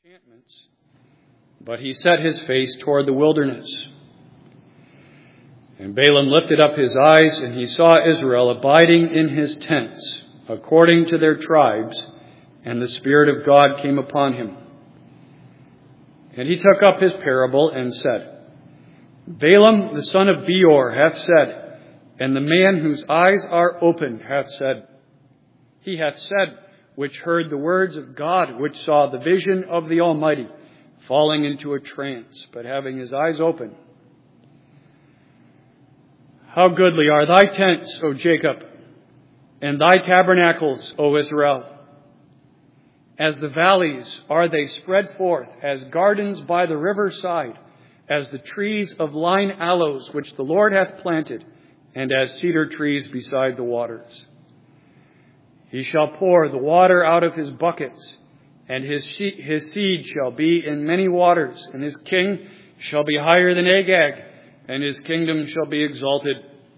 encampments, but he set his face toward the wilderness. And Balaam lifted up his eyes, and he saw Israel abiding in his tents, according to their tribes, and the Spirit of God came upon him. And he took up his parable and said, Balaam the son of Beor hath said, and the man whose eyes are opened hath said, he hath said, which heard the words of God, which saw the vision of the Almighty, falling into a trance, but having his eyes open. How goodly are thy tents, O Jacob, and thy tabernacles, O Israel. As the valleys are they spread forth, as gardens by the riverside, as the trees of line aloes which the Lord hath planted, and as cedar trees beside the waters. He shall pour the water out of his buckets, and his seed shall be in many waters, and his king shall be higher than Agag, and his kingdom shall be exalted.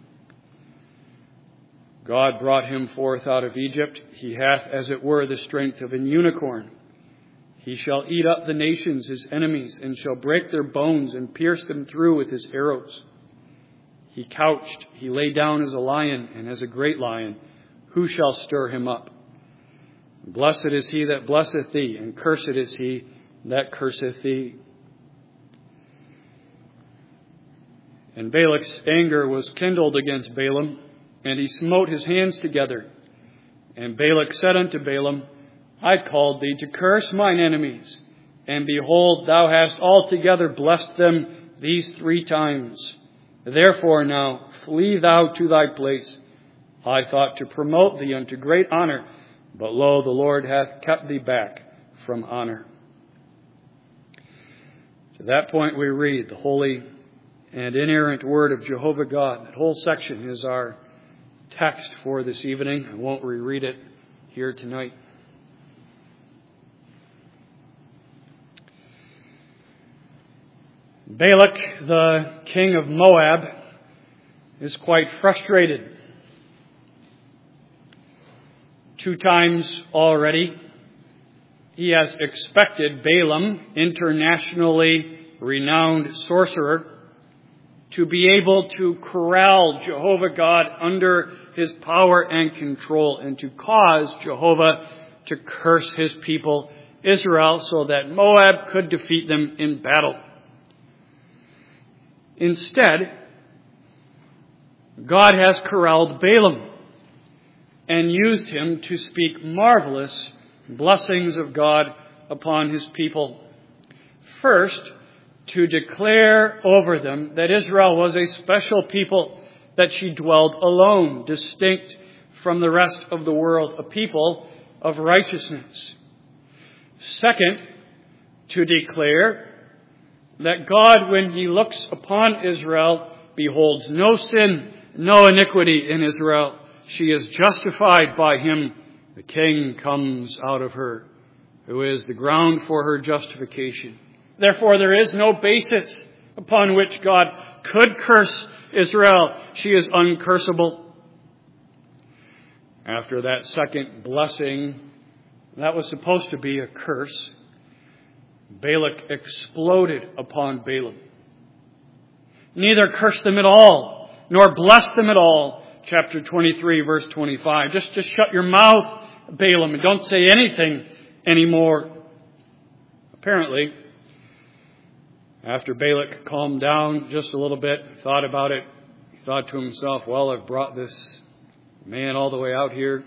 God brought him forth out of Egypt. He hath, as it were, the strength of an unicorn. He shall eat up the nations, his enemies, and shall break their bones and pierce them through with his arrows. He couched, he lay down as a lion, and as a great lion. Who shall stir him up? Blessed is he that blesseth thee, and cursed is he that curseth thee. And Balak's anger was kindled against Balaam, and he smote his hands together. And Balak said unto Balaam, I called thee to curse mine enemies, and behold, thou hast altogether blessed them these 3 times. Therefore now flee thou to thy place. I thought to promote thee unto great honor, but lo, the Lord hath kept thee back from honor. To that point we read the holy and inerrant word of Jehovah God. That whole section is our text for this evening. I won't reread it here tonight. Balak, the king of Moab, is quite frustrated. 2 times already, he has expected Balaam, internationally renowned sorcerer, to be able to corral Jehovah God under his power and control, and to cause Jehovah to curse his people, Israel, so that Moab could defeat them in battle. Instead, God has corralled Balaam and used him to speak marvelous blessings of God upon his people. First, to declare over them that Israel was a special people, that she dwelled alone, distinct from the rest of the world, a people of righteousness. Second, to declare that God, when he looks upon Israel, beholds no sin, no iniquity in Israel. She is justified by him. The king comes out of her, who is the ground for her justification. Therefore, there is no basis upon which God could curse Israel. She is uncursable. After that second blessing, that was supposed to be a curse, Balak exploded upon Balaam. Neither cursed them at all, nor blessed them at all. Chapter 23, verse 25. Just shut your mouth, Balaam, and don't say anything anymore. Apparently, after Balak calmed down just a little bit, thought about it, he thought to himself, well, I've brought this man all the way out here.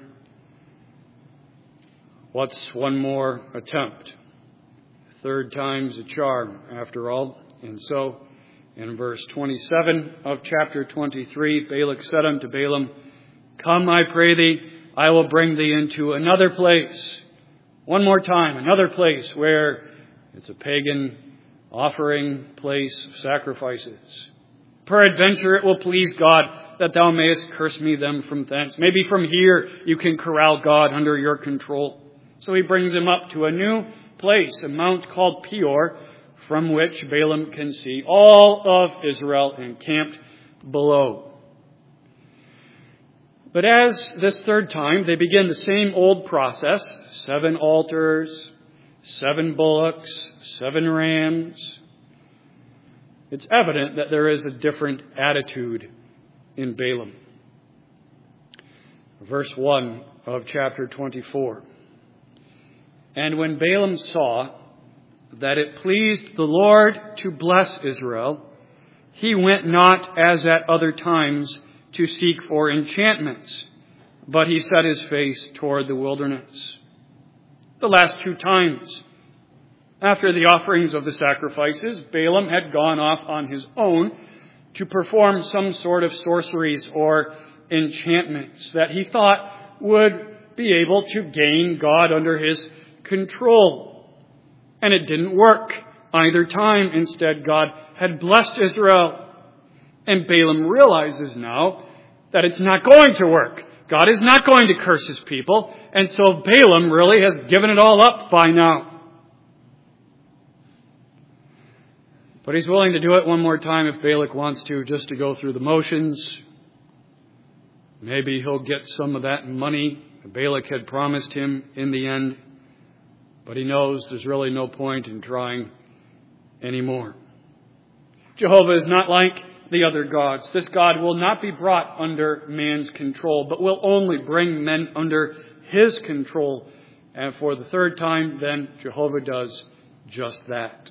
What's one more attempt? 3rd time's a charm, after all. And so, in verse 27 of chapter 23, Balak said unto Balaam, Come, I pray thee, I will bring thee into another place. One more time, another place where it's a pagan offering place of sacrifices. Peradventure it will please God that thou mayest curse me them from thence. Maybe from here you can corral God under your control. So he brings him up to a new place, a mount called Peor, from which Balaam can see all of Israel encamped below. But as this 3rd time, they begin the same old process, 7 altars, 7 bullocks, 7 rams. It's evident that there is a different attitude in Balaam. Verse 1 of chapter 24. And when Balaam saw that it pleased the Lord to bless Israel, he went not as at other times to seek for enchantments, but he set his face toward the wilderness. The last 2 times, after the offerings of the sacrifices, Balaam had gone off on his own to perform some sort of sorceries or enchantments that he thought would be able to gain God under his control. And it didn't work either time. Instead, God had blessed Israel. And Balaam realizes now that it's not going to work. God is not going to curse his people. And so Balaam really has given it all up by now. But he's willing to do it one more time if Balak wants to, just to go through the motions. Maybe he'll get some of that money Balak had promised him in the end. But he knows there's really no point in trying anymore. Jehovah is not like the other gods. This God will not be brought under man's control, but will only bring men under his control. And for the 3rd time, then, Jehovah does just that.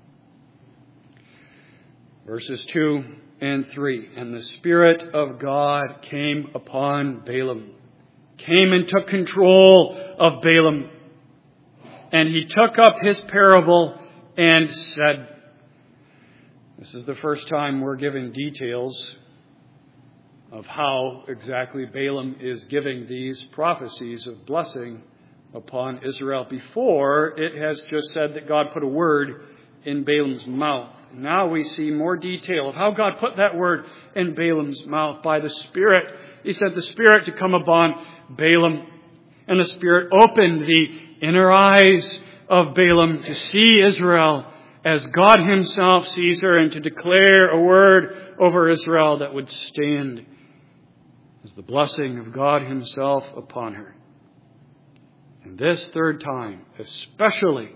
Verses 2 and 3. And the Spirit of God came upon Balaam, came and took control of Balaam. And he took up his parable and said, this is the first time we're given details of how exactly Balaam is giving these prophecies of blessing upon Israel. Before, it has just said that God put a word in Balaam's mouth. Now we see more detail of how God put that word in Balaam's mouth by the Spirit. He sent the Spirit to come upon Balaam. And the Spirit opened the inner eyes of Balaam to see Israel as God himself sees her, and to declare a word over Israel that would stand as the blessing of God himself upon her. And this 3rd time, especially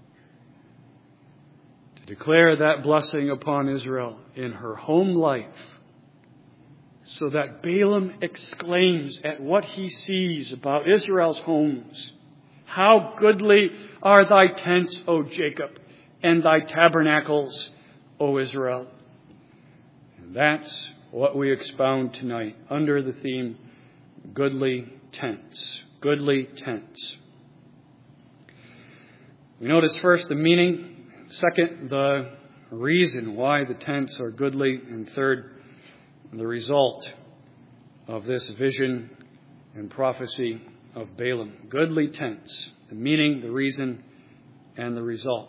to declare that blessing upon Israel in her home life, so that Balaam exclaims at what he sees about Israel's homes. How goodly are thy tents, O Jacob, and thy tabernacles, O Israel. And that's what we expound tonight under the theme, goodly tents. Goodly tents. We notice first the meaning, second the reason why the tents are goodly, and third the result of this vision and prophecy of Balaam. Goodly tents, the meaning, the reason, and the result.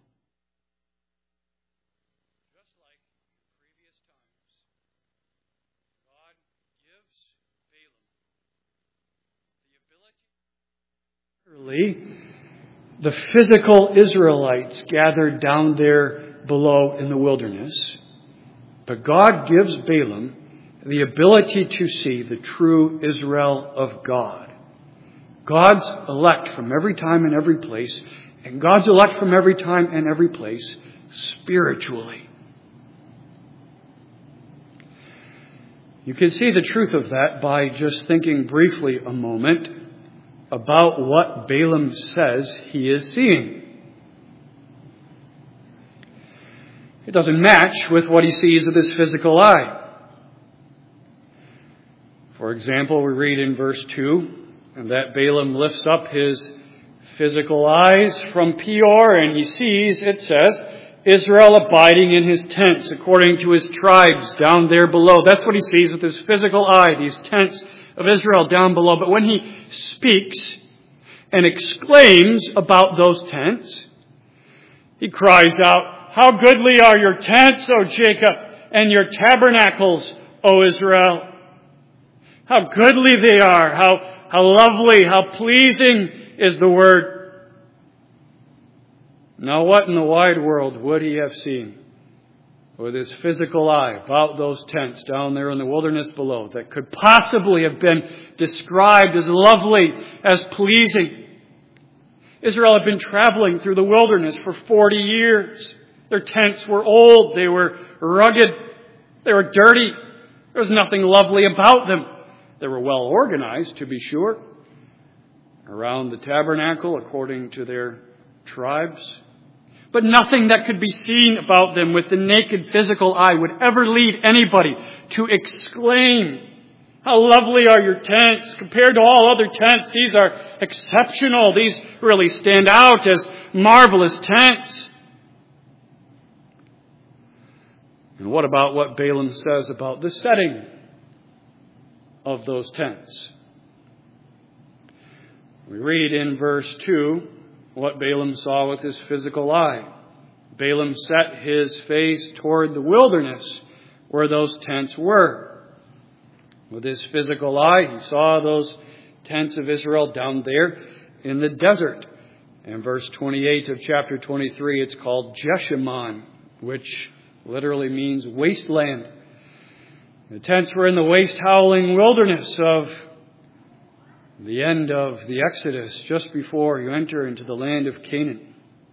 The physical Israelites gathered down there below in the wilderness. But God gives Balaam the ability to see the true Israel of God. God's elect from every time and every place, and God's elect from every time and every place spiritually. You can see the truth of that by just thinking briefly a moment about what Balaam says he is seeing. It doesn't match with what he sees with his physical eye. For example, we read in verse 2, and that Balaam lifts up his physical eyes from Peor, and he sees, it says, Israel abiding in his tents according to his tribes down there below. That's what he sees with his physical eye, these tents of Israel down below. But when he speaks and exclaims about those tents, he cries out, how goodly are your tents, O Jacob, and your tabernacles, O Israel. How goodly they are, how lovely, how pleasing is the word. Now what in the wide world would he have seen with his physical eye about those tents down there in the wilderness below that could possibly have been described as lovely, as pleasing? Israel had been traveling through the wilderness for 40 years. Their tents were old. They were rugged. They were dirty. There was nothing lovely about them. They were well organized, to be sure, around the tabernacle according to their tribes. But nothing that could be seen about them with the naked physical eye would ever lead anybody to exclaim, "How lovely are your tents! Compared to all other tents, these are exceptional. These really stand out as marvelous tents." And what about what Balaam says about the setting of those tents? We read in verse 2 what Balaam saw with his physical eye. Balaam set his face toward the wilderness where those tents were. With his physical eye, he saw those tents of Israel down there in the desert. In verse 28 of chapter 23, it's called Jeshimon, which literally means wasteland. The tents were in the waste-howling wilderness of the end of the Exodus, just before you enter into the land of Canaan.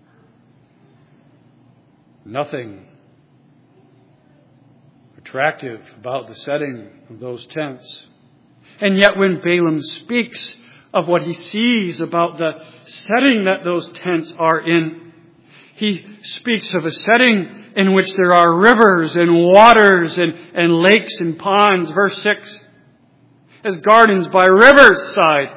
Nothing attractive about the setting of those tents. And yet when Balaam speaks of what he sees about the setting that those tents are in, he speaks of a setting in which there are rivers and waters and lakes and ponds. Verse 6, as gardens by rivers side,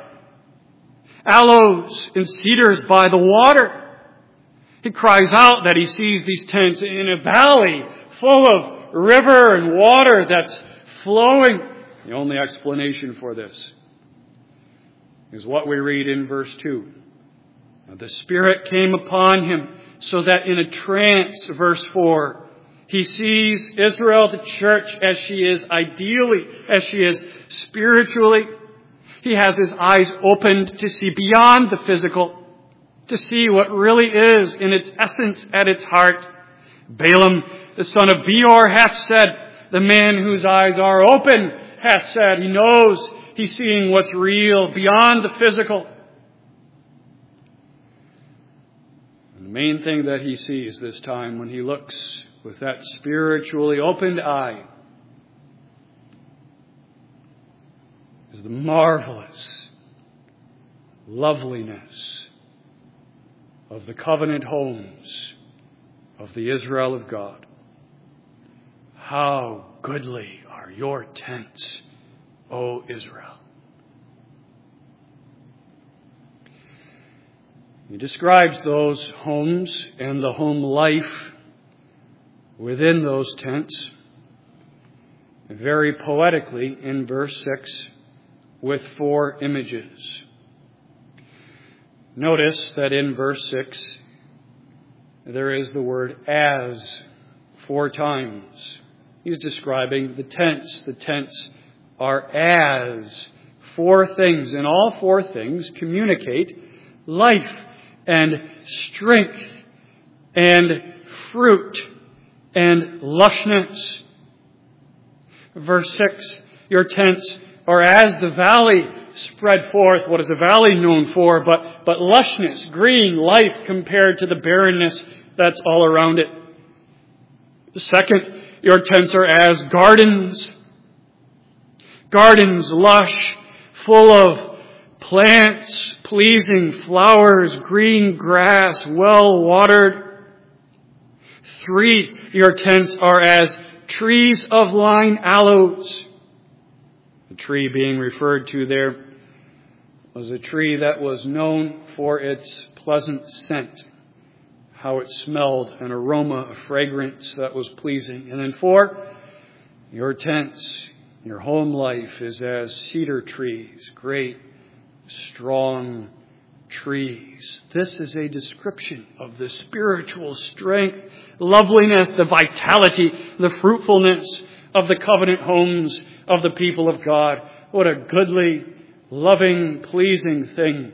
aloes and cedars by the water. He cries out that he sees these tents in a valley full of river and water that's flowing. The only explanation for this is what we read in verse 2. The Spirit came upon him so that in a trance, verse 4, he sees Israel, the church, as she is ideally, as she is spiritually. He has his eyes opened to see beyond the physical, to see what really is in its essence at its heart. Balaam, the son of Beor, hath said, the man whose eyes are open hath said, he knows, he's seeing what's real beyond the physical. And the main thing that he sees this time when he looks with that spiritually opened eye is the marvelous loveliness of the covenant homes of the Israel of God. How goodly are your tents, O Israel. He describes those homes and the home life within those tents very poetically in verse 6 with 4 images. Notice that in verse 6 there is the word as 4 times. He's describing the tents. The tents are as 4 things, and all 4 things communicate life and strength and fruit and lushness. Verse 6, your tents are as the valley spread forth. What is a valley known for? But lushness, green, life compared to the barrenness that's all around it. Second, your tents are as gardens. Gardens lush, full of plants, pleasing flowers, green grass, well watered. 3, your tents are as trees of line aloes. The tree being referred to there was a tree that was known for its pleasant scent, how it smelled, an aroma, a fragrance that was pleasing. And then 4, your tents, your home life is as cedar trees, great, strong trees. This is a description of the spiritual strength, loveliness, the vitality, the fruitfulness of the covenant homes of the people of God. What a goodly, loving, pleasing thing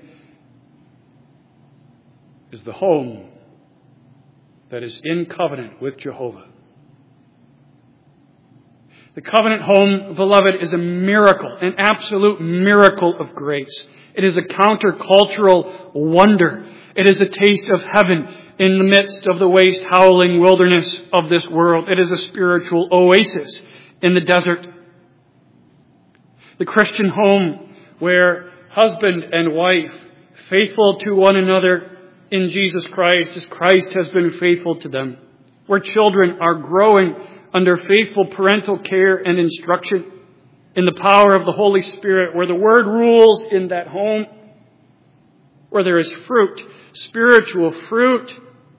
is the home that is in covenant with Jehovah. The covenant home, beloved, is a miracle, an absolute miracle of grace. It is a countercultural wonder. It is a taste of heaven in the midst of the waste, howling wilderness of this world. It is a spiritual oasis in the desert. The Christian home where husband and wife, faithful to one another in Jesus Christ as Christ has been faithful to them. Where children are growing under faithful parental care and instruction in the power of the Holy Spirit, where the Word rules in that home, where there is fruit, spiritual fruit,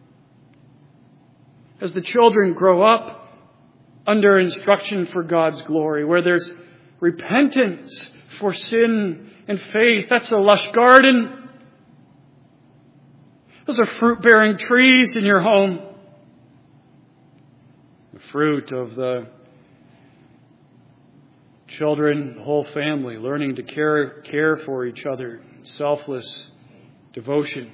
as the children grow up under instruction for God's glory, where there's repentance for sin and faith. That's a lush garden. Those are fruit-bearing trees in your home. The fruit of the children, the whole family, learning to care for each other, selfless devotion.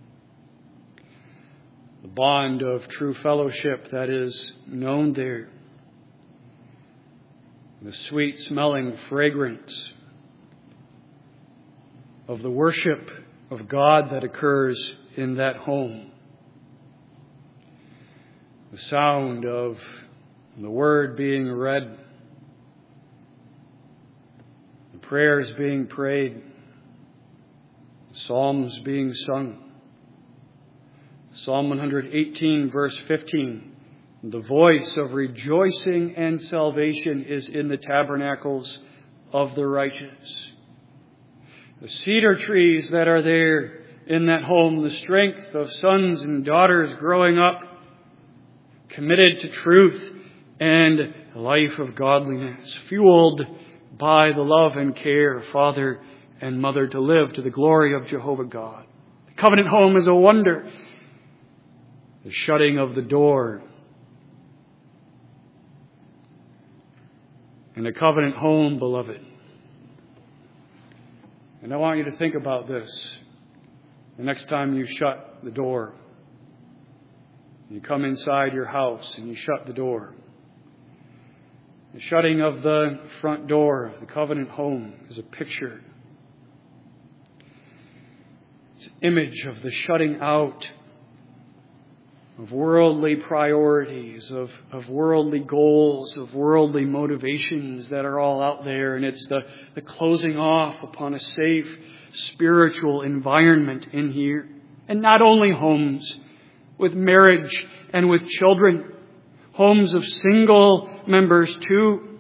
The bond of true fellowship that is known there. The sweet-smelling fragrance of the worship of God that occurs in that home. The sound of the Word being read, the prayers being prayed, psalms being sung. Psalm 118, verse 15. The voice of rejoicing and salvation is in the tabernacles of the righteous. The cedar trees that are there in that home, the strength of sons and daughters growing up, committed to truth and a life of godliness, fueled by the love and care of father and mother to live to the glory of Jehovah God. The covenant home is a wonder. The shutting of the door. And a covenant home, beloved. And I want you to think about this. The next time you shut the door, you come inside your house and you shut the door. The shutting of the front door of the covenant home is a picture. It's an image of the shutting out of worldly priorities, of worldly goals, of worldly motivations that are all out there. And it's the closing off upon a safe spiritual environment in here. And not only homes with marriage and with children, homes of single members too.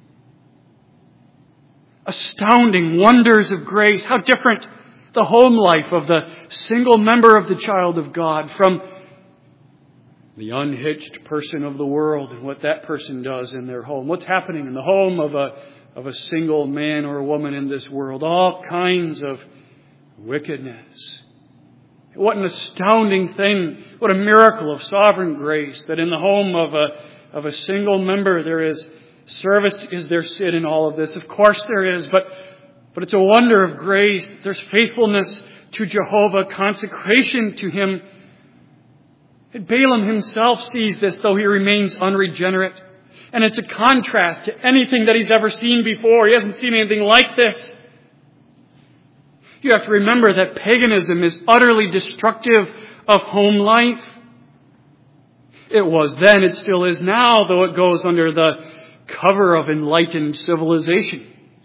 Astounding wonders of grace. How different the home life of the single member of the child of God from the unhitched person of the world and what that person does in their home. What's happening in the home of a single man or woman in this world? All kinds of wickedness. What an astounding thing. What a miracle of sovereign grace that in the home of a single member there is service. Is there sin in all of this? Of course there is, but it's a wonder of grace. There's faithfulness to Jehovah, consecration to Him. And Balaam himself sees this, though he remains unregenerate. And it's a contrast to anything that he's ever seen before. He hasn't seen anything like this. You have to remember that paganism is utterly destructive of home life. It was then, it still is now, though it goes under the cover of enlightened civilization.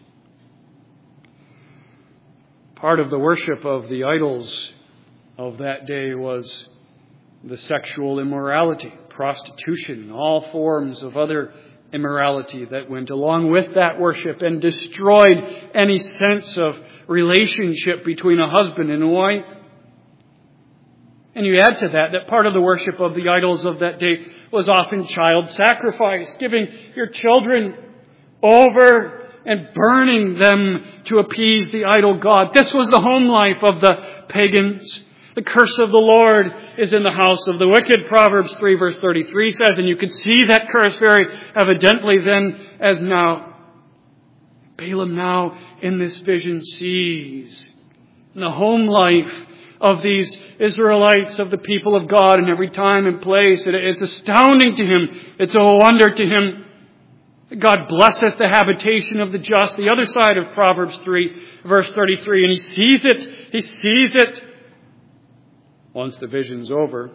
Part of the worship of the idols of that day was the sexual immorality, prostitution, all forms of other immorality that went along with that worship and destroyed any sense of relationship between a husband and a wife. And you add to that part of the worship of the idols of that day was often child sacrifice, giving your children over and burning them to appease the idol god. This was the home life of the pagans. The curse of the Lord is in the house of the wicked, Proverbs 3 verse 33 says, and you can see that curse very evidently then as now. Balaam now in this vision sees the home life of these Israelites, of the people of God in every time and place. It's astounding to him. It's a wonder to him. God blesseth the habitation of the just. The other side of Proverbs 3, verse 33. And he sees it. He sees it. Once the vision's over,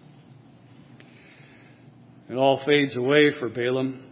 it all fades away for Balaam.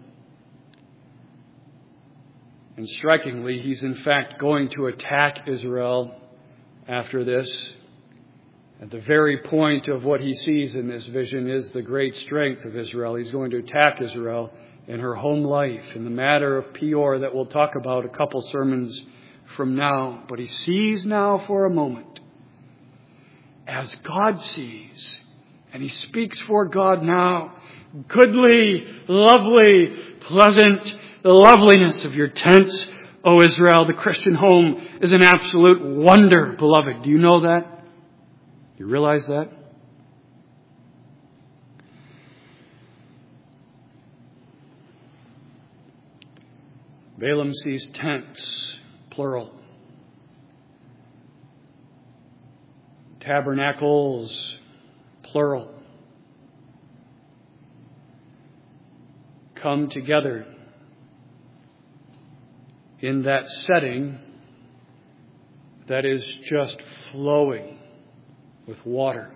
And strikingly, he's in fact going to attack Israel after this. At the very point of what he sees in this vision is the great strength of Israel. He's going to attack Israel in her home life, in the matter of Peor that we'll talk about a couple sermons from now. But he sees now for a moment as God sees. And he speaks for God now. Goodly, lovely, pleasant, the loveliness of your tents, O Israel. The Christian home is an absolute wonder, beloved. Do you know that? You realize that? Balaam sees tents, plural. Tabernacles, plural. Come together in that setting that is just flowing with water.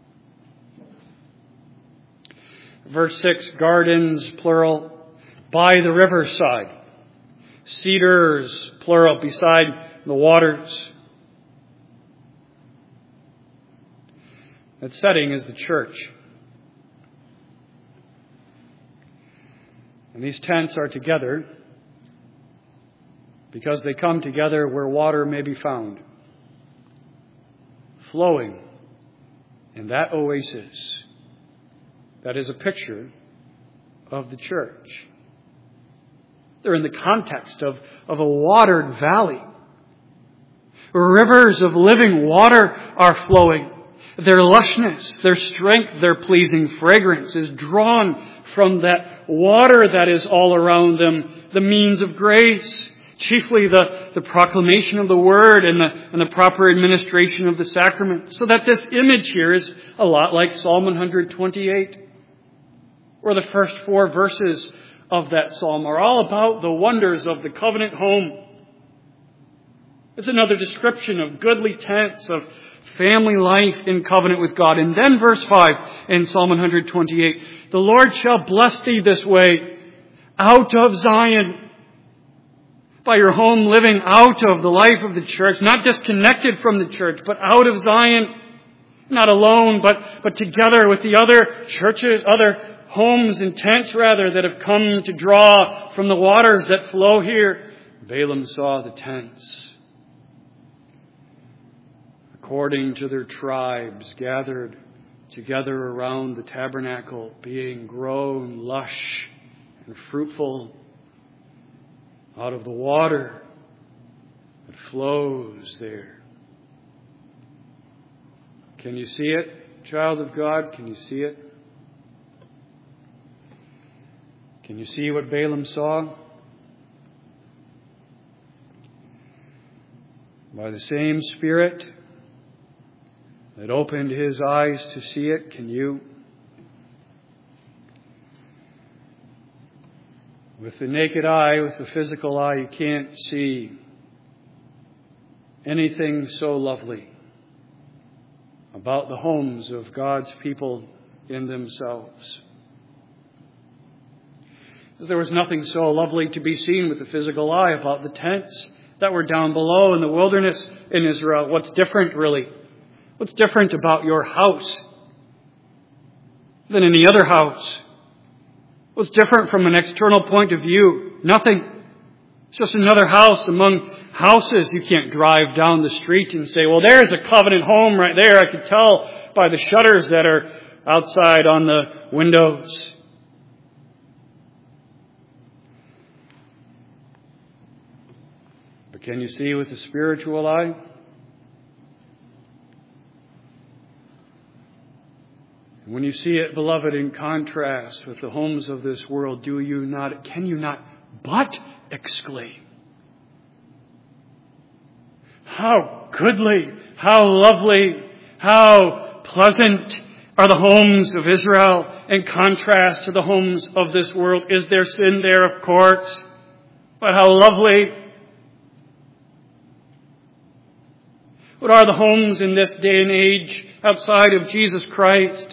Verse 6, gardens, plural, by the riverside. Cedars, plural, beside the waters. That setting is the church. And these tents are together because they come together where water may be found, flowing in that oasis that is a picture of the church. They're in the context of a watered valley. Rivers of living water are flowing. Their lushness, their strength, their pleasing fragrance is drawn from that water that is all around them, the means of grace, chiefly the proclamation of the Word and the proper administration of the sacrament. So that this image here is a lot like Psalm 128, where the first 4 verses of that psalm are all about the wonders of the covenant home. It's another description of goodly tents, of family life in covenant with God. And then verse 5 in Psalm 128, the Lord shall bless thee this way, out of Zion, by your home living out of the life of the church, not disconnected from the church, but out of Zion, not alone, but together with the other churches, other homes and tents rather, that have come to draw from the waters that flow here. Balaam saw the tents, according to their tribes, gathered together around the tabernacle, being grown lush and fruitful out of the water that flows there. Can you see it, child of God? Can you see it? Can you see what Balaam saw? By the same Spirit that opened his eyes to see it, can you? With the naked eye, with the physical eye, you can't see anything so lovely about the homes of God's people in themselves. Because there was nothing so lovely to be seen with the physical eye about the tents that were down below in the wilderness in Israel. What's different, really? What's different about your house than any other house? What's different from an external point of view? Nothing. It's just another house among houses. You can't drive down the street and say, well, there's a covenant home right there. I could tell by the shutters that are outside on the windows. But can you see with the spiritual eye? When you see it, beloved, in contrast with the homes of this world, can you not but exclaim, how goodly, how lovely, how pleasant Are the homes of Israel in contrast to the homes of this world? Is there sin there? Of course. But how lovely. What are the homes in this day and age outside of Jesus Christ?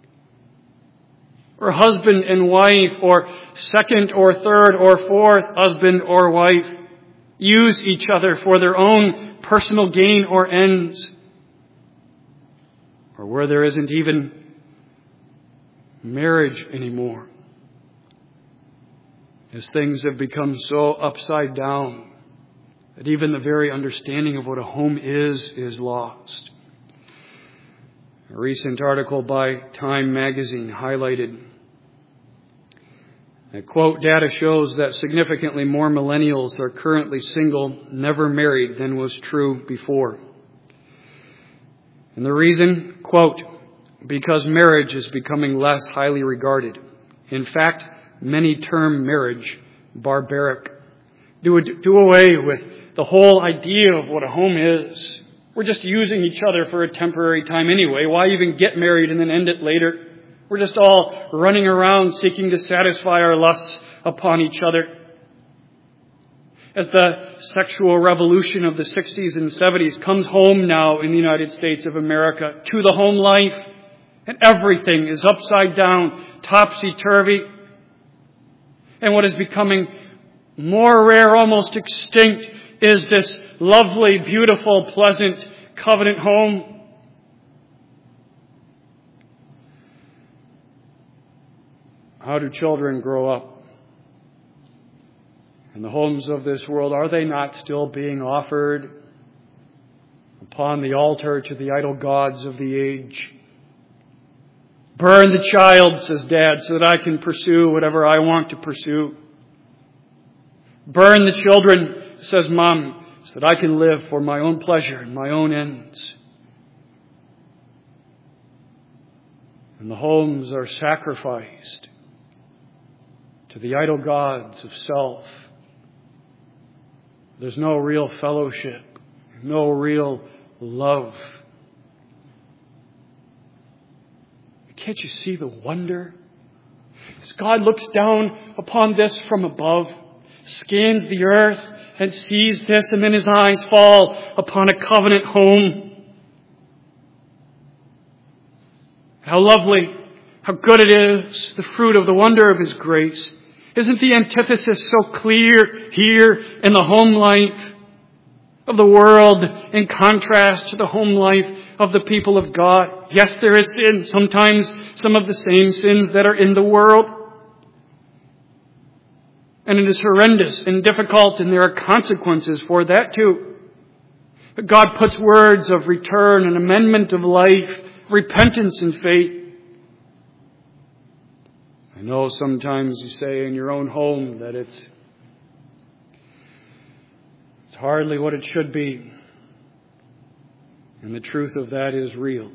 Or husband and wife, or second or third or fourth husband or wife use each other for their own personal gain or ends. Or where there isn't even marriage anymore. As things have become so upside down that even the very understanding of what a home is lost. A recent article by Time magazine highlighted that, quote, data shows that significantly more millennials are currently single, never married, than was true before. And the reason, quote, because marriage is becoming less highly regarded. In fact, many term marriage barbaric. Do away with the whole idea of what a home is. We're just using each other for a temporary time anyway. Why even get married and then end it later? We're just all running around seeking to satisfy our lusts upon each other. As the sexual revolution of the 60s and 70s comes home now in the United States of America to the home life, and everything is upside down, topsy-turvy. And what is becoming more rare, almost extinct, is this lovely, beautiful, pleasant covenant home. How do children grow up? In the homes of this world, are they not still being offered upon the altar to the idol gods of the age? Burn the child, says Dad, so that I can pursue whatever I want to pursue. Burn the children, says Mom, so that I can live for my own pleasure and my own ends. And the homes are sacrificed to the idol gods of self. There's no real fellowship, no real love. Can't you see the wonder? As God looks down upon this from above, scans the earth and sees this, and then His eyes fall upon a covenant home. How lovely, how good it is, the fruit of the wonder of His grace. Isn't the antithesis so clear here in the home life of the world in contrast to the home life of the people of God? Yes, there is sin, sometimes some of the same sins that are in the world. And it is horrendous and difficult, and there are consequences for that too. But God puts words of return and amendment of life, repentance and faith. I know sometimes you say in your own home that it's hardly what it should be. And the truth of that is real.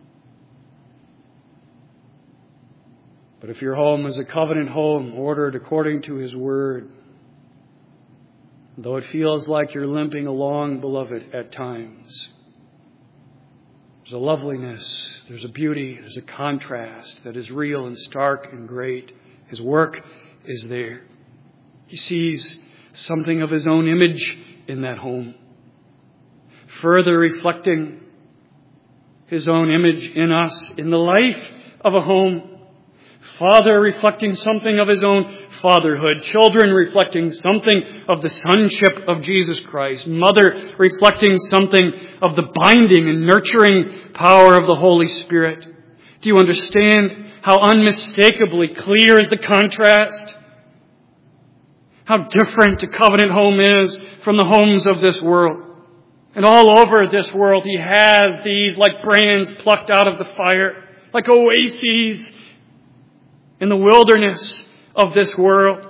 But if your home is a covenant home, ordered according to His Word, though it feels like you're limping along, beloved, at times, there's a loveliness, there's a beauty, there's a contrast that is real and stark and great. His work is there. He sees something of His own image in that home, further reflecting His own image in us in the life of a home. Father reflecting something of His own fatherhood. Children reflecting something of the sonship of Jesus Christ. Mother reflecting something of the binding and nurturing power of the Holy Spirit. Do you understand how unmistakably clear is the contrast? How different a covenant home is from the homes of this world. And all over this world, He has these like brands plucked out of the fire, like oases in the wilderness of this world.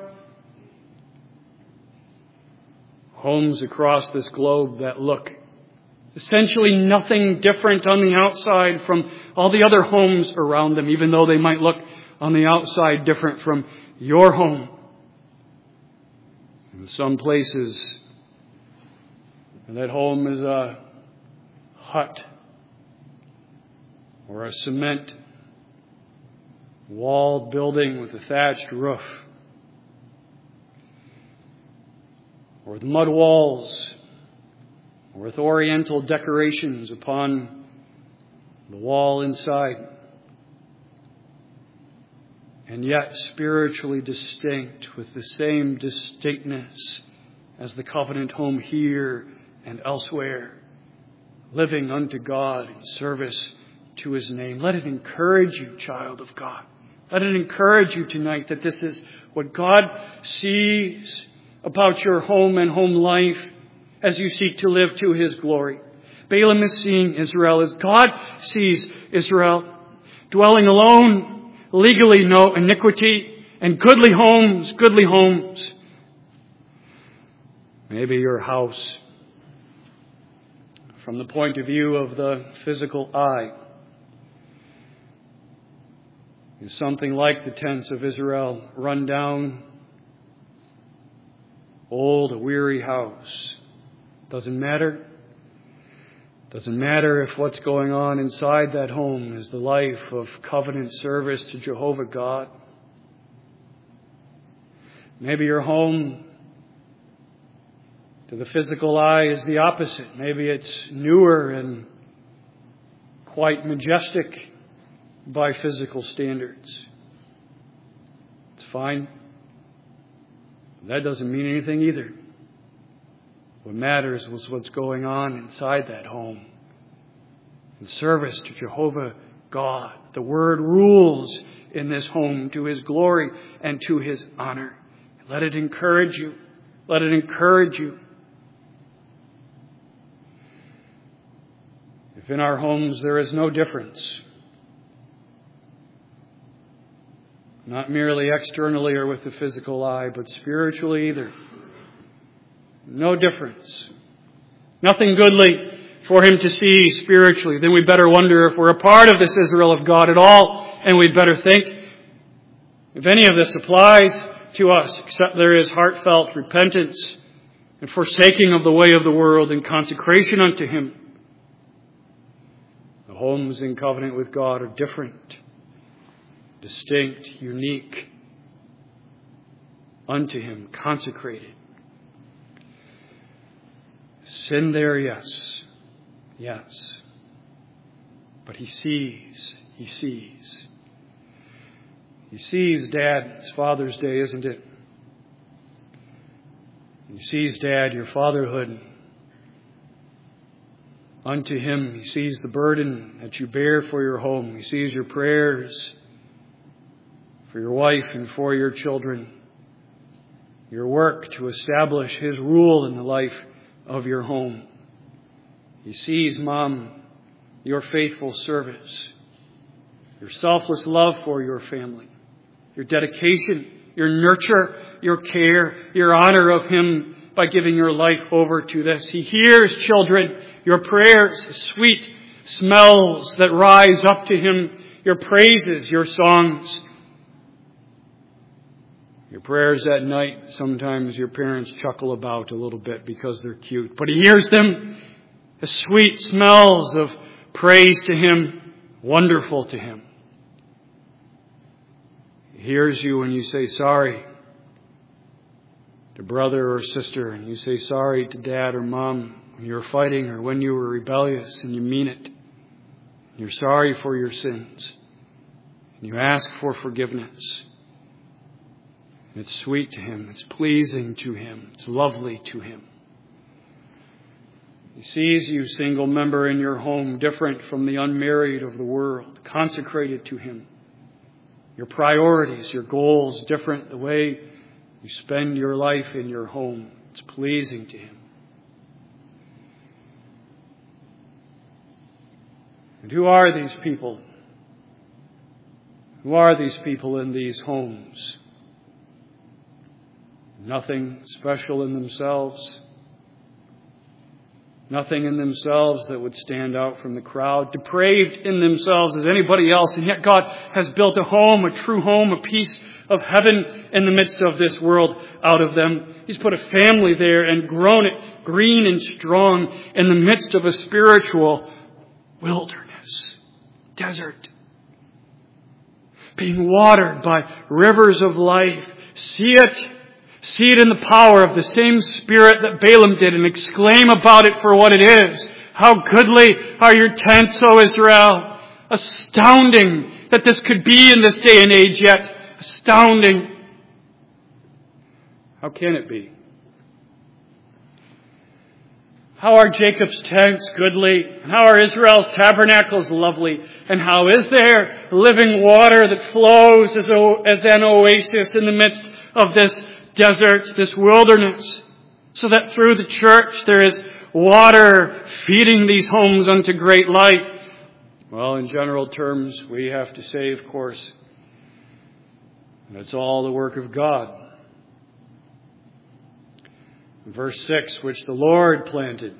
Homes across this globe that look essentially nothing different on the outside from all the other homes around them, even though they might look on the outside different from your home. In some places, that home is a hut or a cement walled building with a thatched roof, or the mud walls, or with oriental decorations upon the wall inside, and yet spiritually distinct with the same distinctness as the covenant home here and elsewhere, living unto God in service to His name. Let it encourage you, child of God. Let it encourage you tonight that this is what God sees about your home and home life as you seek to live to His glory. Balaam is seeing Israel as God sees Israel, dwelling alone, legally no iniquity, and goodly homes, goodly homes. Maybe your house, from the point of view of the physical eye, is something like the tents of Israel, run down, old, a weary house. Doesn't matter. Doesn't matter if what's going on inside that home is the life of covenant service to Jehovah God. Maybe your home, to the physical eye, is the opposite. Maybe it's newer and quite majestic by physical standards. It's fine. That doesn't mean anything either. What matters was what's going on inside that home. In service to Jehovah God. The Word rules in this home to His glory and to His honor. Let it encourage you. Let it encourage you. If in our homes there is no difference, not merely externally or with the physical eye, but spiritually either, no difference, nothing goodly for Him to see spiritually, then we better wonder if we're a part of this Israel of God at all, and we'd better think if any of this applies to us, except there is heartfelt repentance and forsaking of the way of the world and consecration unto Him. The homes in covenant with God are different, distinct, unique, unto Him, consecrated. Sin there, yes. Yes. But He sees. He sees. He sees, Dad. It's Father's Day, isn't it? He sees, Dad, your fatherhood. Unto Him, He sees the burden that you bear for your home. He sees your prayers for your wife and for your children. Your work to establish His rule in the life of your home. He sees, Mom, your faithful service, your selfless love for your family, your dedication, your nurture, your care, your honor of Him by giving your life over to this. He hears, children, your prayers, sweet smells that rise up to Him, your praises, your songs. Your prayers at night, sometimes your parents chuckle about a little bit because they're cute. But He hears them, the sweet smells of praise to Him, wonderful to Him. He hears you when you say sorry to brother or sister, and you say sorry to Dad or Mom when you were fighting or when you were rebellious, and you mean it. You're sorry for your sins, and you ask for forgiveness. It's sweet to Him. It's pleasing to Him. It's lovely to Him. He sees you, single member in your home, different from the unmarried of the world, consecrated to Him. Your priorities, your goals, different. The way you spend your life in your home, it's pleasing to Him. And who are these people? Who are these people in these homes? Nothing special in themselves. Nothing in themselves that would stand out from the crowd. Depraved in themselves as anybody else. And yet God has built a home, a true home, a piece of heaven in the midst of this world out of them. He's put a family there and grown it green and strong in the midst of a spiritual wilderness, desert. being watered by rivers of life. See it. See it in the power of the same Spirit that Balaam did and exclaim about it for what it is. How goodly are your tents, O Israel. Astounding that this could be in this day and age yet. Astounding. How can it be? How are Jacob's tents goodly? And how are Israel's tabernacles lovely? And how is there living water that flows as an oasis in the midst of this desert, this wilderness? So that through the church there is water feeding these homes unto great life. Well, in general terms, we have to say, of course, that's all the work of God. Verse 6, which the Lord planted.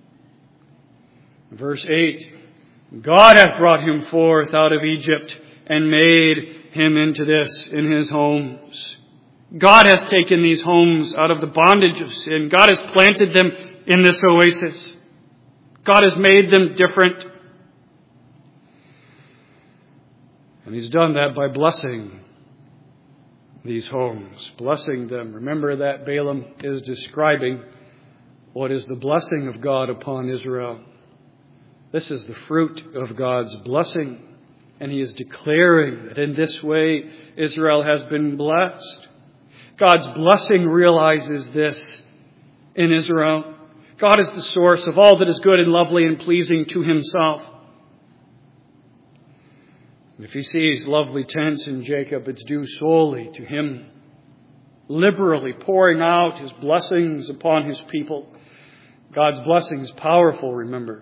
Verse 8, God hath brought him forth out of Egypt and made him into this in his homes. God has taken these homes out of the bondage of sin. God has planted them in this oasis. God has made them different. And He's done that by blessing these homes, blessing them. Remember that Balaam is describing what is the blessing of God upon Israel. This is the fruit of God's blessing. And he is declaring that in this way Israel has been blessed. God's blessing realizes this in Israel. God is the source of all that is good and lovely and pleasing to Himself. If He sees lovely tents in Jacob, it's due solely to Him, liberally pouring out His blessings upon His people. God's blessing is powerful, remember.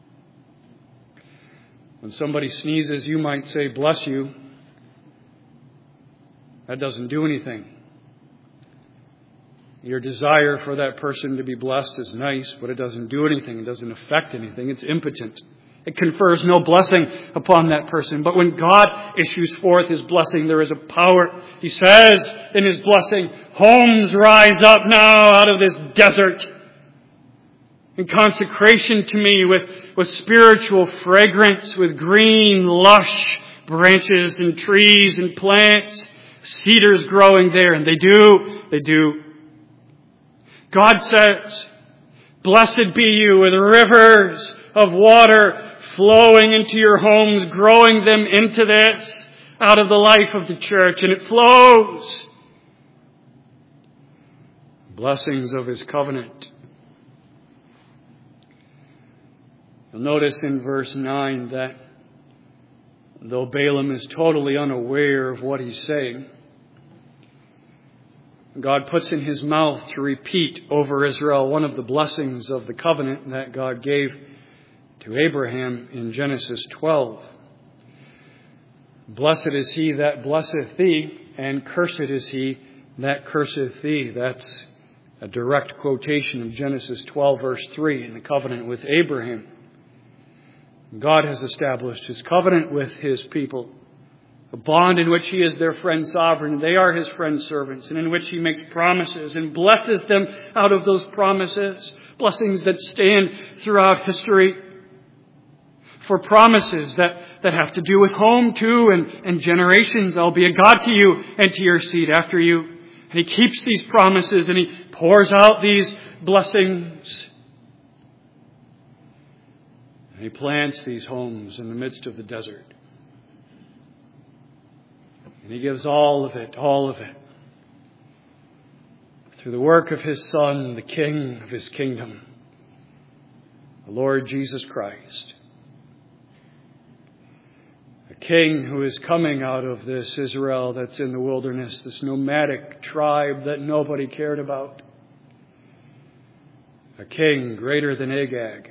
When somebody sneezes, you might say, "Bless you." That doesn't do anything. Your desire for that person to be blessed is nice, but it doesn't do anything. It doesn't affect anything. It's impotent. It confers no blessing upon that person. But when God issues forth His blessing, there is a power. He says in His blessing, "Homes rise up now out of this desert in consecration to me with spiritual fragrance, with green, lush branches and trees and plants, cedars growing there." And they do. God says, "Blessed be you with rivers of water flowing into your homes, growing them into this, out of the life of the church." And it flows. Blessings of His covenant. You'll notice in verse 9 that though Balaam is totally unaware of what he's saying, God puts in his mouth to repeat over Israel one of the blessings of the covenant that God gave to Abraham in Genesis 12. "Blessed is he that blesseth thee, and cursed is he that curseth thee." That's a direct quotation of Genesis 12, verse 3, in the covenant with Abraham. God has established His covenant with His people, a bond in which He is their friend sovereign. They are His friend servants, and in which He makes promises and blesses them out of those promises. Blessings that stand throughout history. For promises that have to do with home too, and generations. "I'll be a God to you and to your seed after you." And He keeps these promises and He pours out these blessings. And He plants these homes in the midst of the desert. And He gives all of it, through the work of His Son, the King of His kingdom, the Lord Jesus Christ. A King who is coming out of this Israel that's in the wilderness, this nomadic tribe that nobody cared about. A King greater than Agag.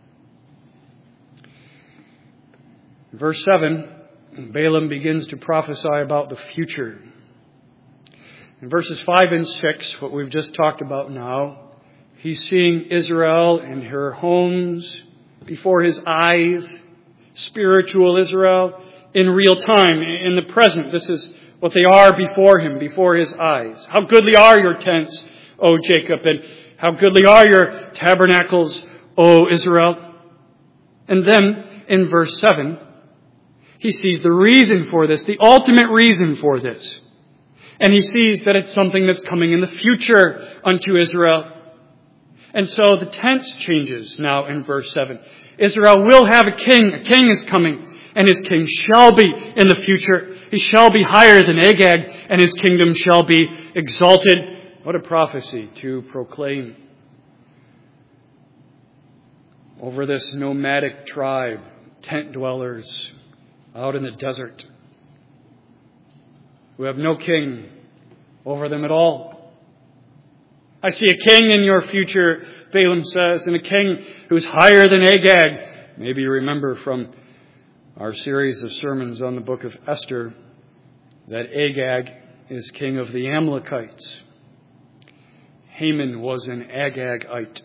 In verse 7, Balaam begins to prophesy about the future. In verses 5 and 6, what we've just talked about now, he's seeing Israel and her homes before his eyes, spiritual Israel, in real time, in the present. This is what they are before him, before his eyes. "How goodly are your tents, O Jacob, and how goodly are your tabernacles, O Israel." And then in verse 7, He sees the reason for this, the ultimate reason for this. And he sees that it's something that's coming in the future unto Israel. And so the tense changes now in verse 7. Israel will have a king. A king is coming. And his king shall be in the future. He shall be higher than Agag, and his kingdom shall be exalted. What a prophecy to proclaim over this nomadic tribe, tent dwellers out in the desert, who have no king over them at all. I see a king in your future, Balaam says, and a king who's higher than Agag. Maybe you remember from our series of sermons on the book of Esther that Agag is king of the Amalekites. Haman was an Agagite.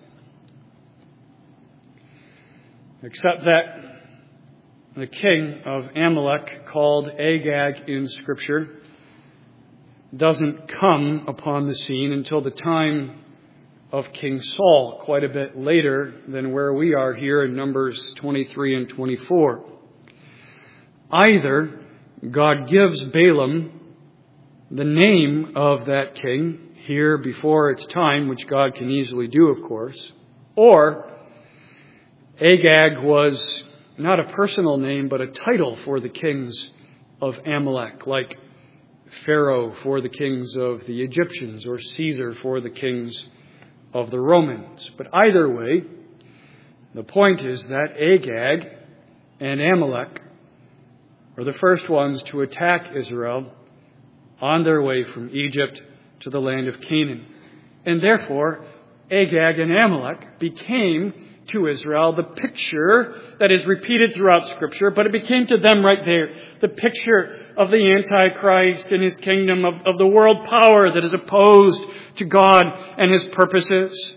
Except that the king of Amalek, called Agag in Scripture, doesn't come upon the scene until the time of King Saul, quite a bit later than where we are here in Numbers 23 and 24. Either God gives Balaam the name of that king here before its time, which God can easily do, of course, or Agag was not a personal name, but a title for the kings of Amalek, like Pharaoh for the kings of the Egyptians, or Caesar for the kings of the Romans. But either way, the point is that Agag and Amalek were the first ones to attack Israel on their way from Egypt to the land of Canaan. And therefore, Agag and Amalek became to Israel the picture that is repeated throughout Scripture, but it became to them right there the picture of the Antichrist and his kingdom, of the world power that is opposed to God and his purposes.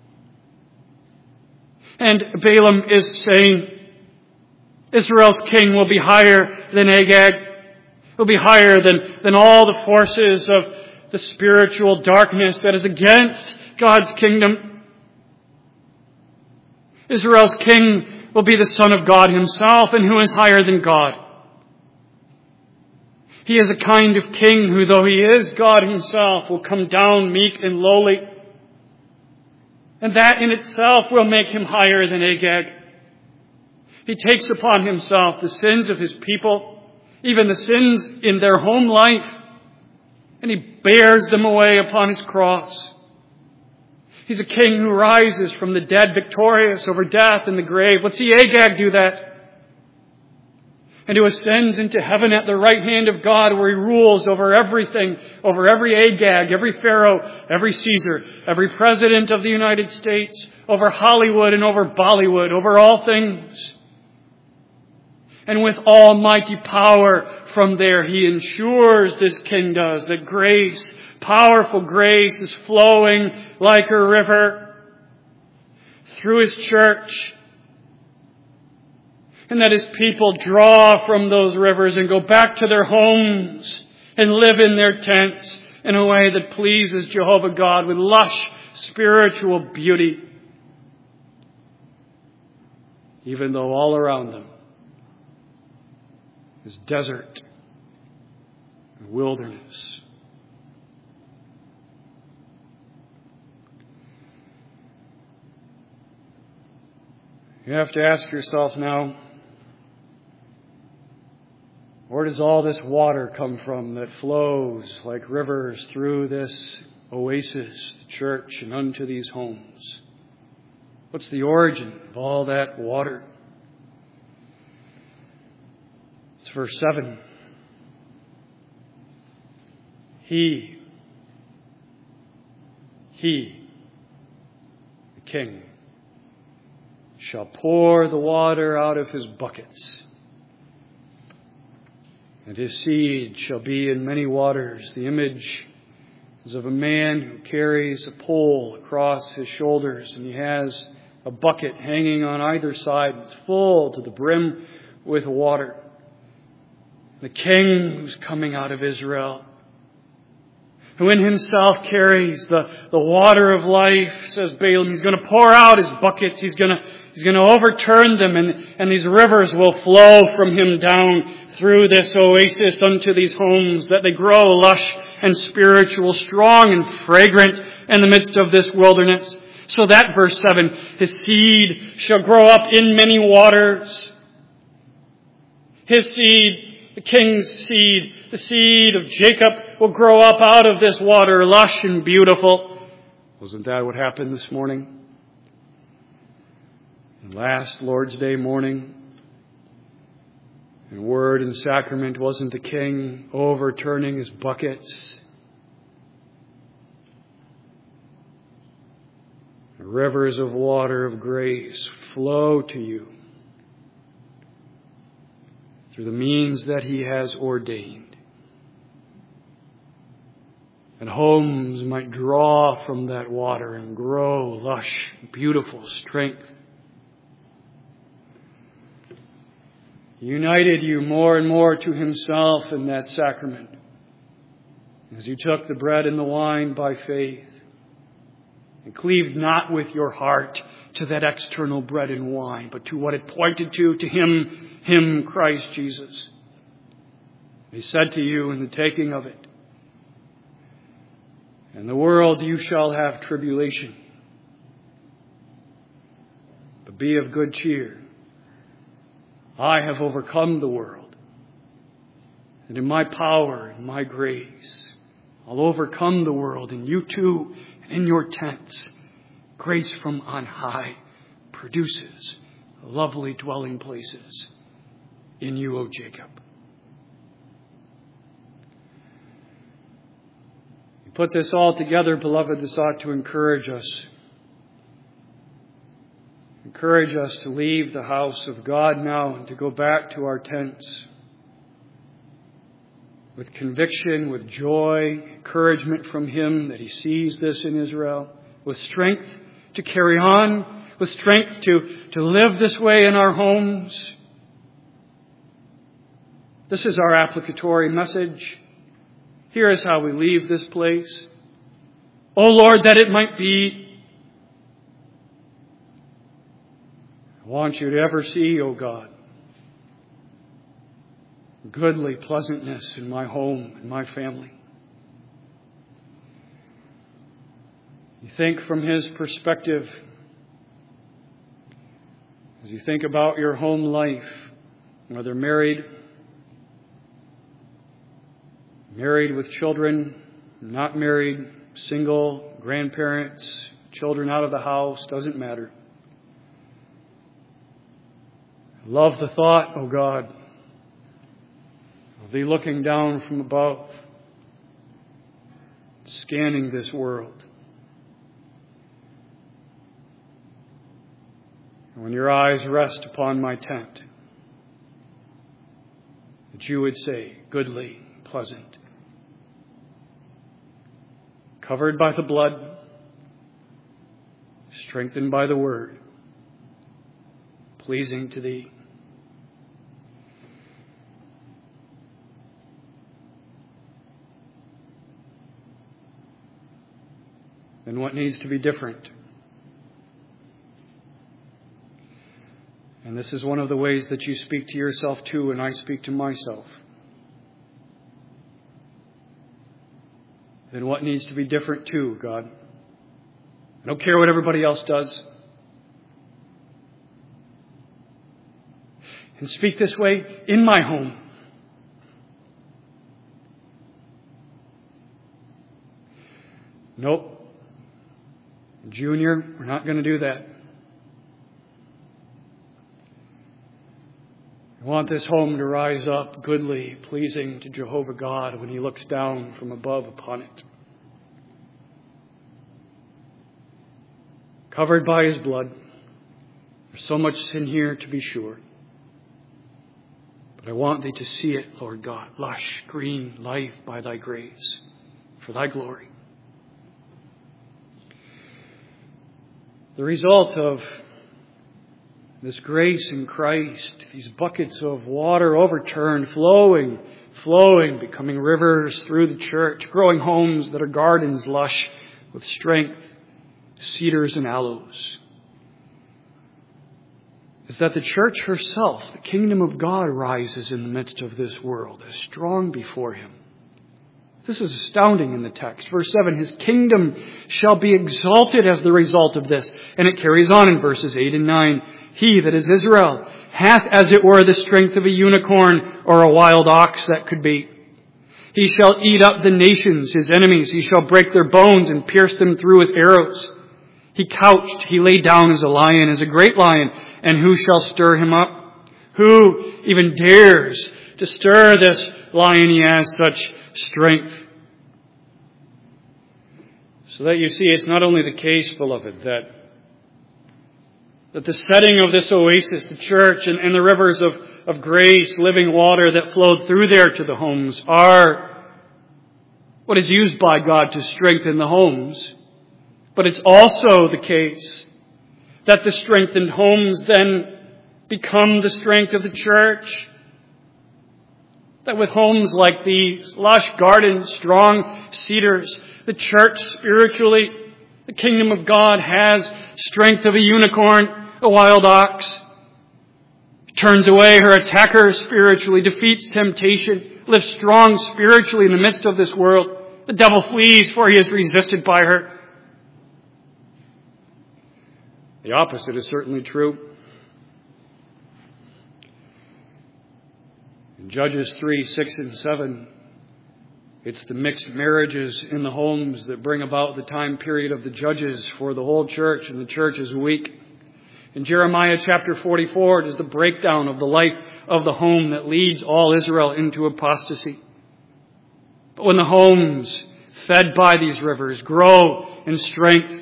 And Balaam is saying Israel's king will be higher than Agag. Will be higher than all the forces of the spiritual darkness that is against God's kingdom. Israel's king will be the Son of God himself, and who is higher than God. He is a kind of king who, though he is God himself, will come down meek and lowly. And that in itself will make him higher than Agag. He takes upon himself the sins of his people, even the sins in their home life, and he bears them away upon his cross. He's a king who rises from the dead victorious over death and the grave. Let's see Agag do that. And who ascends into heaven at the right hand of God, where he rules over everything, over every Agag, every Pharaoh, every Caesar, every president of the United States, over Hollywood and over Bollywood, over all things. And with almighty power from there, he ensures, this king does, that grace, powerful grace, is flowing like a river through his church. And that his people draw from those rivers and go back to their homes and live in their tents in a way that pleases Jehovah God with lush spiritual beauty, even though all around them is desert and wilderness. You have to ask yourself now, where does all this water come from that flows like rivers through this oasis, the church, and unto these homes? What's the origin of all that water? It's verse 7. He, the king, shall pour the water out of his buckets, and his seed shall be in many waters. The image is of a man who carries a pole across his shoulders, and he has a bucket hanging on either side. It's full to the brim with water. The king who's coming out of Israel, who in himself carries the water of life, says Balaam, he's going to pour out his buckets. He's going He's going to overturn them, and these rivers will flow from Him down through this oasis unto these homes, that they grow lush and spiritual, strong and fragrant in the midst of this wilderness. So that, verse 7, His seed shall grow up in many waters. His seed, the king's seed, the seed of Jacob, will grow up out of this water, lush and beautiful. Wasn't that what happened this morning? And last Lord's Day morning, and word and sacrament, wasn't the king overturning his buckets? The rivers of water of grace flow to you through the means that He has ordained. And homes might draw from that water and grow lush, beautiful strength. He united you more and more to Himself in that sacrament, as you took the bread and the wine by faith, and cleaved not with your heart to that external bread and wine, but to what it pointed to Him, Christ Jesus. He said to you in the taking of it, "In the world you shall have tribulation, but be of good cheer. I have overcome the world. And in my power and my grace, I'll overcome the world. And you too, and in your tents, grace from on high produces lovely dwelling places in you, O Jacob." You put this all together, beloved, this ought to encourage us. Encourage us to leave the house of God now and to go back to our tents with conviction, with joy, encouragement from Him that He sees this in Israel, with strength to carry on, with strength to live this way in our homes. This is our applicatory message. Here is how we leave this place. O Lord, that it might be. I want you to ever see, O God, goodly pleasantness in my home and my family. You think from His perspective, as you think about your home life, whether married with children, not married, single, grandparents, children out of the house, doesn't matter. Love the thought, O God, of Thee looking down from above, scanning this world. And when your eyes rest upon my tent, that you would say, goodly, pleasant, covered by the blood, strengthened by the word, pleasing to Thee. Then what needs to be different? And this is one of the ways that you speak to yourself too, and I speak to myself. Then what needs to be different too, God? I don't care what everybody else does. And speak this way in my home. Nope. Junior, we're not going to do that. I want this home to rise up goodly, pleasing to Jehovah God when He looks down from above upon it. Covered by His blood. There's so much sin here, to be sure. But I want Thee to see it, Lord God. Lush, green life by Thy grace, for Thy glory. The result of this grace in Christ, these buckets of water overturned, flowing, becoming rivers through the church, growing homes that are gardens lush with strength, cedars and aloes. is that the church herself, the kingdom of God, rises in the midst of this world as strong before him. This is astounding in the text. Verse 7, his kingdom shall be exalted as the result of this. And it carries on in verses 8 and 9. He, that is Israel, hath as it were the strength of a unicorn or a wild ox that could be. He shall eat up the nations, his enemies. He shall break their bones and pierce them through with arrows. He couched, he lay down as a lion, as a great lion. And who shall stir him up? Who even dares to stir this lion? He has such strength. So that you see, it's not only the case, beloved, that the setting of this oasis, the church, and the rivers of grace, living water that flowed through there to the homes are what is used by God to strengthen the homes. But it's also the case that the strengthened homes then become the strength of the church. That with homes like these, lush gardens, strong cedars, the church spiritually, the kingdom of God has strength of a unicorn, a wild ox, turns away her attacker spiritually, defeats temptation, lives strong spiritually in the midst of this world. The devil flees, for he is resisted by her. The opposite is certainly true. In Judges 3, 6, and 7, it's the mixed marriages in the homes that bring about the time period of the judges for the whole church, and the church is weak. In Jeremiah chapter 44, it is the breakdown of the life of the home that leads all Israel into apostasy. But when the homes, fed by these rivers, grow in strength,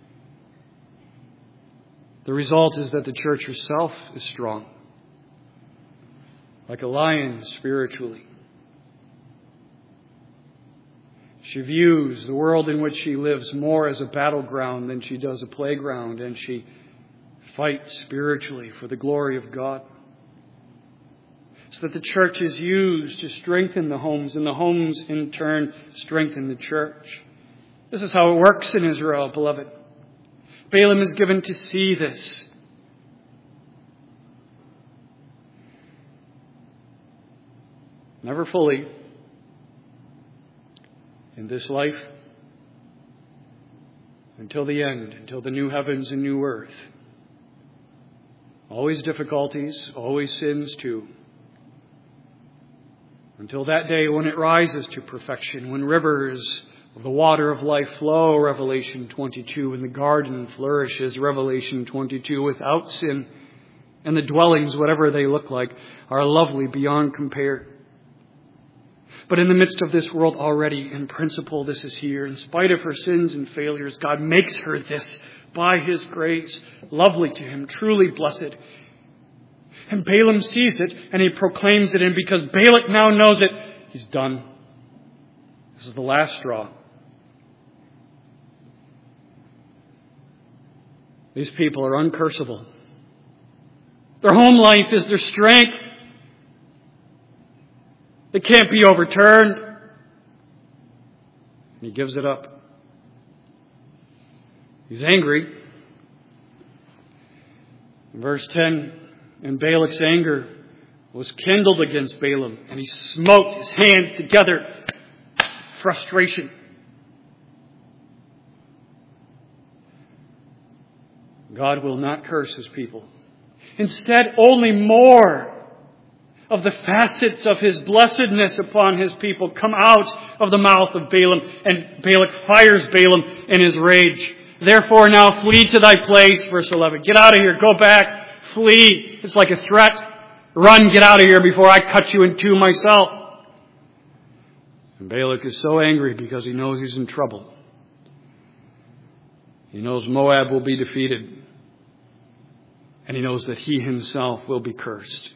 the result is that the church herself is strong, like a lion spiritually. She views the world in which she lives more as a battleground than she does a playground, and she fights spiritually for the glory of God. So that the church is used to strengthen the homes, and the homes in turn strengthen the church. This is how it works in Israel, beloved. Balaam is given to see this. Never fully in this life, until the end, until the new heavens and new earth. Always difficulties, always sins too. Until that day when it rises to perfection, when rivers of the water of life flow, Revelation 22, and the garden flourishes, Revelation 22, without sin, and the dwellings, whatever they look like, are lovely beyond compare. But in the midst of this world already, in principle, this is here. In spite of her sins and failures, God makes her this by His grace, lovely to Him, truly blessed. And Balaam sees it, and he proclaims it, and because Balak now knows it, he's done. This is the last straw. These people are uncursable. Their home life is their strength. It can't be overturned. And he gives it up. He's angry. In verse 10, and Balak's anger was kindled against Balaam, and he smote his hands together. Frustration. God will not curse His people. Instead, only more of the facets of His blessedness upon His people come out of the mouth of Balaam, and Balak fires Balaam in his rage. Therefore now flee to thy place, verse 11. Get out of here, go back, flee. It's like a threat. Run, get out of here before I cut you in two myself. And Balak is so angry because he knows he's in trouble. He knows Moab will be defeated. And he knows that he himself will be cursed.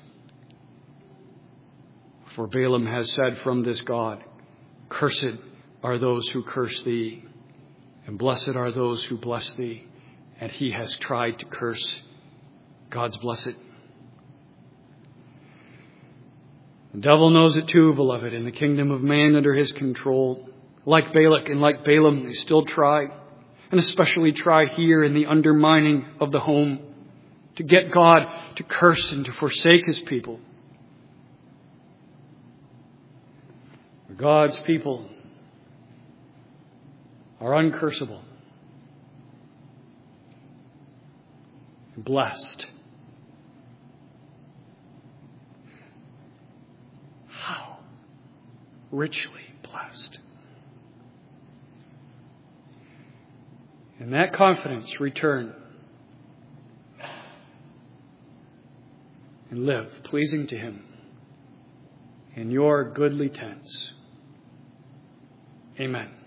For Balaam has said from this God, cursed are those who curse thee, and blessed are those who bless thee. And he has tried to curse God's blessed. The devil knows it too, beloved, in the kingdom of man under his control. Like Balak and like Balaam, they still try, and especially try here in the undermining of the home. to get God to curse and to forsake His people. God's people are uncursable, blessed. How richly blessed. In that confidence, return and live pleasing to Him in your goodly tents. Amen.